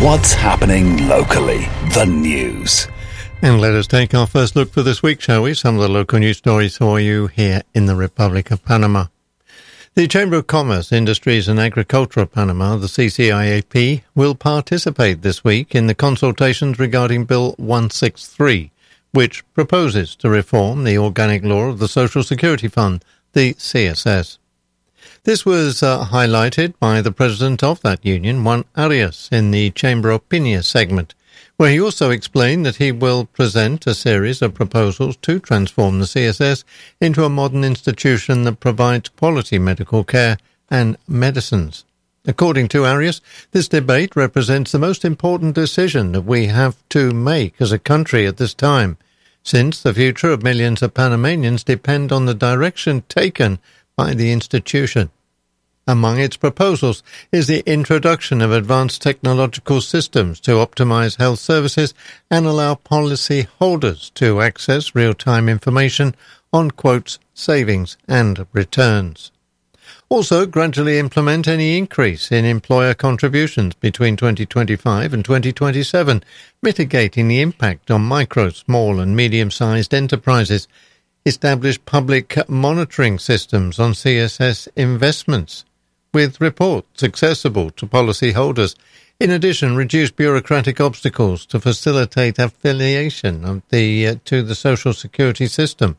What's happening locally? The news. And let us take our first look for this week, shall we? Some of the local news stories for you here in the Republic of Panama. The Chamber of Commerce, Industries and Agriculture of Panama, the CCIAP, will participate this week in the consultations regarding Bill 163, which proposes to reform the organic law of the Social Security Fund, the CSS. This was highlighted by the president of that union, Juan Arias, in the Chamber Opinion segment, where he also explained that he will present a series of proposals to transform the CSS into a modern institution that provides quality medical care and medicines. According to Arias, this debate represents the most important decision that we have to make as a country at this time, since the future of millions of Panamanians depend on the direction taken by the institution. Among its proposals is the introduction of advanced technological systems to optimize health services and allow policy holders to access real-time information on quotes, savings and returns. Also, gradually implement any increase in employer contributions between 2025 and 2027, mitigating the impact on micro, small and medium-sized enterprises. Establish public monitoring systems on CSS investments, with reports accessible to policyholders. In addition, reduce bureaucratic obstacles to facilitate affiliation of to the Social Security system.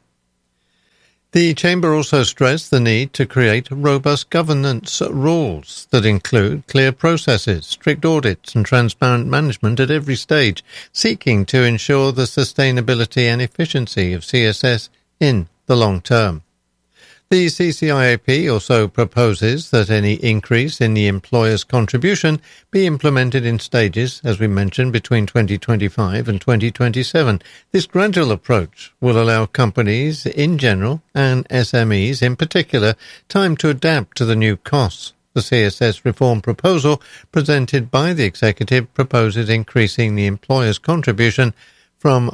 The Chamber also stressed the need to create robust governance rules that include clear processes, strict audits and transparent management at every stage, seeking to ensure the sustainability and efficiency of CSS in the long term. The CCIAP also proposes that any increase in the employer's contribution be implemented in stages, as we mentioned, between 2025 and 2027. This gradual approach will allow companies in general and SMEs in particular time to adapt to the new costs. The CSS reform proposal presented by the executive proposes increasing the employer's contribution from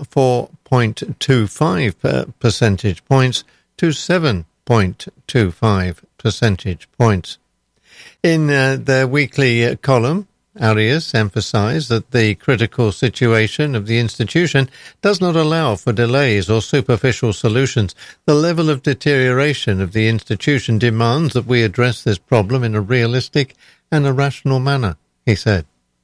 4.25 percentage points to 7.25 percentage points. In their weekly column, Arias emphasized that the critical situation of the institution does not allow for delays or superficial solutions. The level of deterioration of the institution demands that we address this problem in a realistic and a rational manner, he said.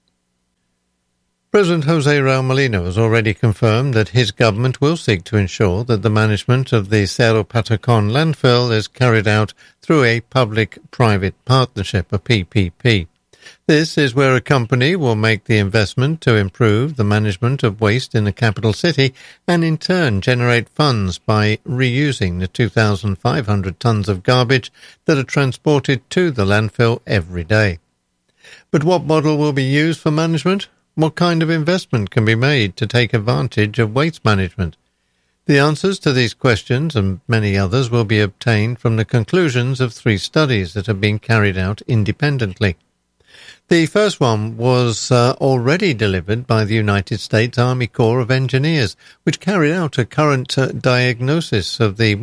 President Jose Raul Molino has already confirmed that his government will seek to ensure that the management of the Cerro Patacon landfill is carried out through a public-private partnership, a PPP. This is where a company will make the investment to improve the management of waste in the capital city and in turn generate funds by reusing the 2,500 tons of garbage that are transported to the landfill every day. But what model will be used for management? What kind of investment can be made to take advantage of waste management? The answers to these questions and many others will be obtained from the conclusions of 3 studies that have been carried out independently. The first one was already delivered by the United States Army Corps of Engineers, which carried out a current diagnosis of the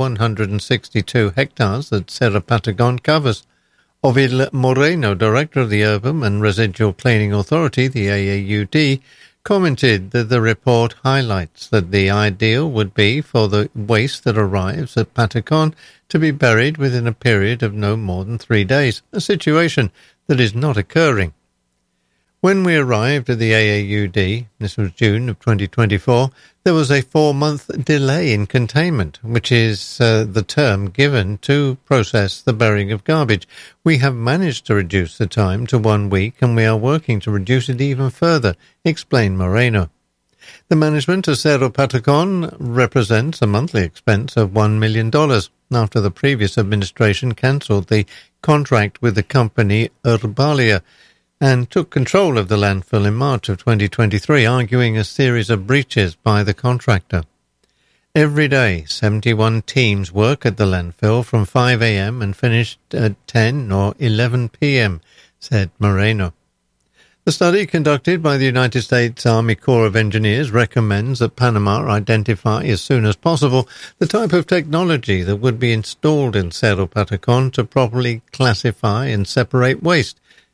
162 hectares that Cerro Patacon covers. Ovil Moreno, director of the Urban and Residual Cleaning Authority, the AAUD, commented that the report highlights that the ideal would be for the waste that arrives at Patacon to be buried within a period of no more than 3 days, a situation that is not occurring. When we arrived at the AAUD, this was June of 2024, there was a 4-month delay in containment, which is the term given to process the burying of garbage. We have managed to reduce the time to 1 week, and we are working to reduce it even further, explained Moreno. The management of Cerro Patacon represents a monthly expense of $1 million after the previous administration cancelled the contract with the company Urbalia and took control of the landfill in March of 2023, arguing a series of breaches by the contractor. Every day, 71 teams work at the landfill from 5 a.m. and finish at 10 or 11 p.m., said Moreno. The study conducted by the United States Army Corps of Engineers recommends that Panama identify as soon as possible the type of technology that would be installed in Cerro Patacon to properly classify and separate waste,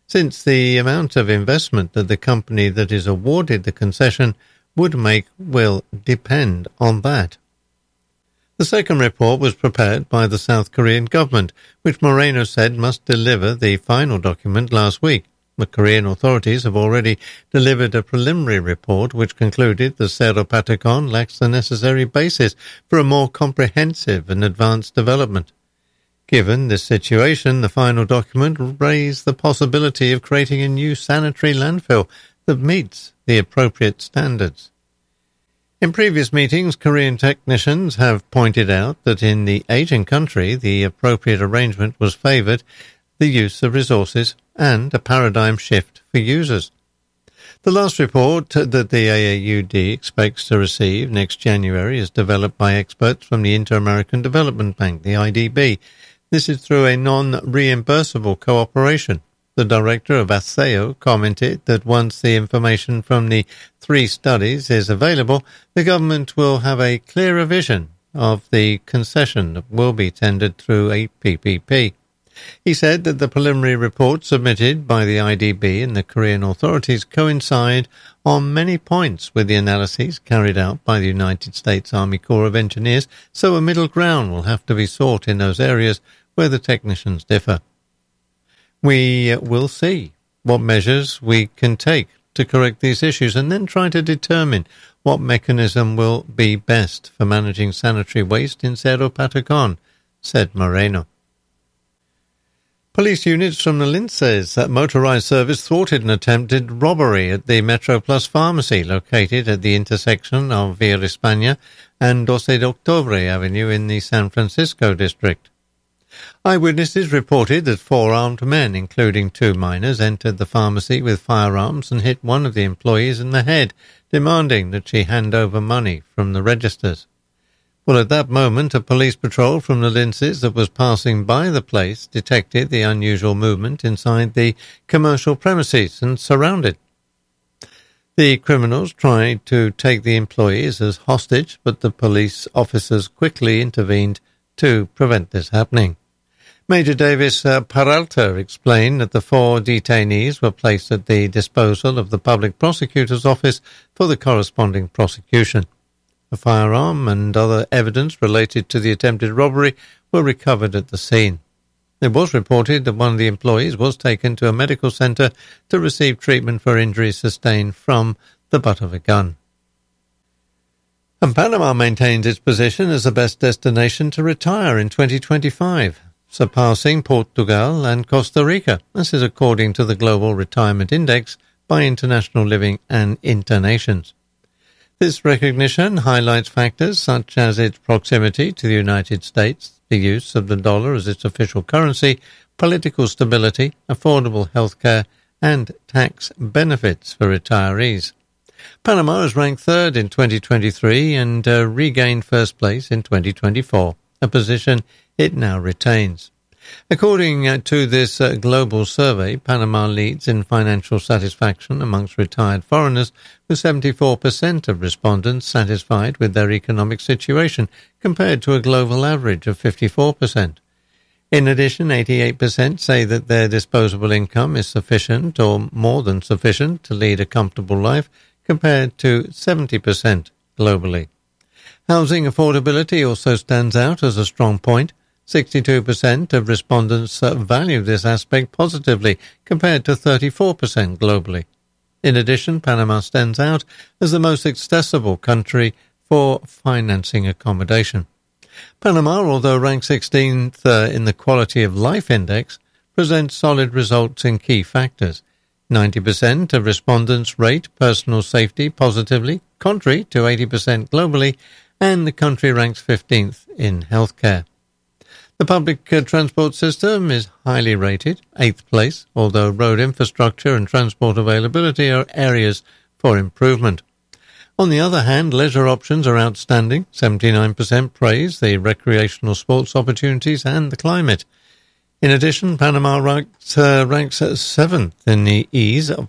since the amount of investment that the company that is awarded the concession would make will depend on that. The second report was prepared by the South Korean government, which Moreno said must deliver the final document last week. The Korean authorities have already delivered a preliminary report which concluded that Cerro Patacon lacks the necessary basis for a more comprehensive and advanced development. Given this situation, the final document raised the possibility of creating a new sanitary landfill that meets the appropriate standards. In previous meetings, Korean technicians have pointed out that in the Asian country, the appropriate arrangement was favoured the use of resources and a paradigm shift for users. The last report that the AAUD expects to receive next January is developed by experts from the Inter-American Development Bank, the IDB. This is through a non-reimbursable cooperation. The director of ASEO commented that once the information from the 3 studies is available, the government will have a clearer vision of the concession that will be tendered through a PPP. He said that the preliminary report submitted by the IDB and the Korean authorities coincide on many points with the analyses carried out by the United States Army Corps of Engineers, so a middle ground will have to be sought in those areas where the technicians differ. We will see what measures we can take to correct these issues and then try to determine what mechanism will be best for managing sanitary waste in Cerro Patacon, said Moreno. Police units from the Linces motorised service thwarted an attempted robbery at the Metro Plus pharmacy located at the intersection of Via España and 12 de Octubre Avenue in the San Francisco district. Eyewitnesses reported that 4 armed men, including 2 minors, entered the pharmacy with firearms and hit one of the employees in the head, demanding that she hand over money from the registers. Well, at that moment, a police patrol from the Linces that was passing by the place detected the unusual movement inside the commercial premises and surrounded. The criminals tried to take the employees as hostage, but the police officers quickly intervened to prevent this happening. Major Davis Peralta explained that the 4 detainees were placed at the disposal of the public prosecutor's office for the corresponding prosecution. A firearm and other evidence related to the attempted robbery were recovered at the scene. It was reported that one of the employees was taken to a medical centre to receive treatment for injuries sustained from the butt of a gun. And Panama maintains its position as the best destination to retire in 2025, surpassing Portugal and Costa Rica. This is according to the Global Retirement Index by International Living and Internations. This recognition highlights factors such as its proximity to the United States, the use of the dollar as its official currency, political stability, affordable health care, and tax benefits for retirees. Panama is ranked 3rd in 2023 and regained first place in 2024, a position it now retains. According to this global survey, Panama leads in financial satisfaction amongst retired foreigners, with 74% of respondents satisfied with their economic situation, compared to a global average of 54%. In addition, 88% say that their disposable income is sufficient or more than sufficient to lead a comfortable life, compared to 70% globally. Housing affordability also stands out as a strong point. 62% of respondents value this aspect positively, compared to 34% globally. In addition, Panama stands out as the most accessible country for financing accommodation. Panama, although ranked 16th in the Quality of Life Index, presents solid results in key factors. 90% of respondents rate personal safety positively, contrary to 80% globally, and the country ranks 15th in healthcare. The public transport system is highly rated, 8th place, although road infrastructure and transport availability are areas for improvement. On the other hand, leisure options are outstanding. 79% praise the recreational sports opportunities and the climate. In addition, Panama ranks 7th in the Ease of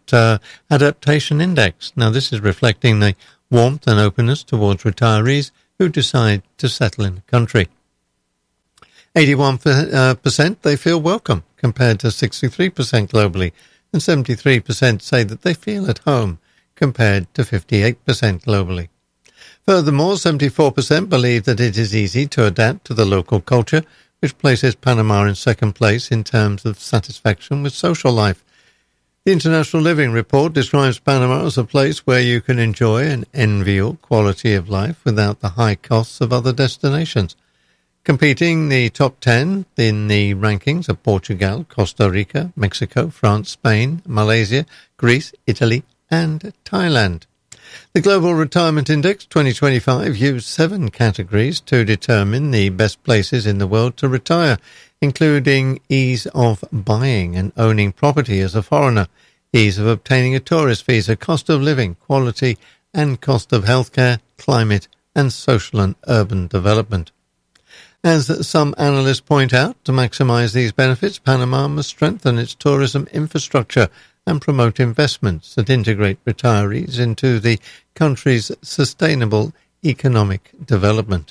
Adaptation Index. Now, this is reflecting the warmth and openness towards retirees who decide to settle in the country. 81% they feel welcome, compared to 63% globally, and 73% say that they feel at home, compared to 58% globally. Furthermore, 74% believe that it is easy to adapt to the local culture, which places Panama in second place in terms of satisfaction with social life. The International Living Report describes Panama as a place where you can enjoy an enviable quality of life without the high costs of other destinations. Competing the top 10 in the rankings are Portugal, Costa Rica, Mexico, France, Spain, Malaysia, Greece, Italy, and Thailand. The Global Retirement Index 2025 used 7 categories to determine the best places in the world to retire, including ease of buying and owning property as a foreigner, ease of obtaining a tourist visa, cost of living, quality and cost of healthcare, climate, and social and urban development. As some analysts point out, to maximize these benefits, Panama must strengthen its tourism infrastructure and promote investments that integrate retirees into the country's sustainable economic development.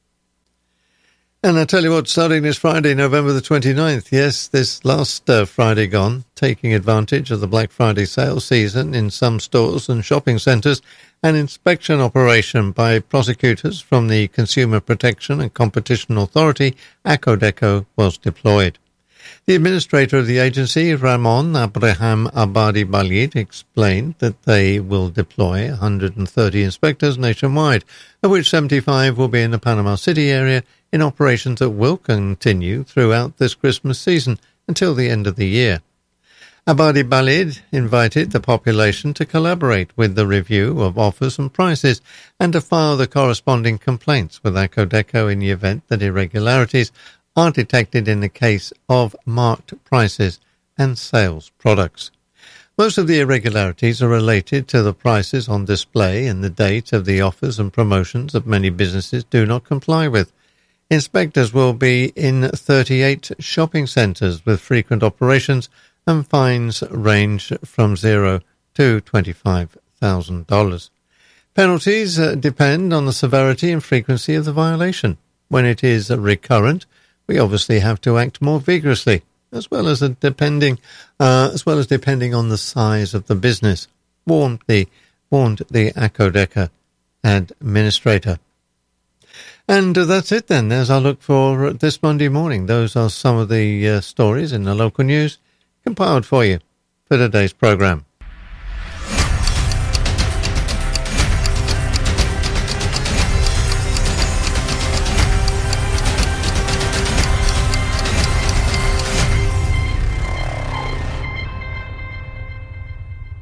And I tell you what, starting this Friday, November the 29th, yes, this last Friday gone, taking advantage of the Black Friday sale season in some stores and shopping centres, an inspection operation by prosecutors from the Consumer Protection and Competition Authority, ACODECO, was deployed. The administrator of the agency, Ramon Abraham Abadi Balid, explained that they will deploy 130 inspectors nationwide, of which 75 will be in the Panama City area, in operations that will continue throughout this Christmas season until the end of the year. Abadi Balid invited the population to collaborate with the review of offers and prices and to file the corresponding complaints with ACODECO in the event that irregularities are detected in the case of marked prices and sales products. Most of the irregularities are related to the prices on display and the date of the offers and promotions that many businesses do not comply with. Inspectors will be in 38 shopping centres with frequent operations, and fines range from $0 to $25,000. Penalties depend on the severity and frequency of the violation. When it is recurrent, we obviously have to act more vigorously, as well as depending on the size of the business, warned the ACODECO administrator. And that's it then. There's our look for this Monday morning. Those are some of the stories in the local news compiled for you for today's programme.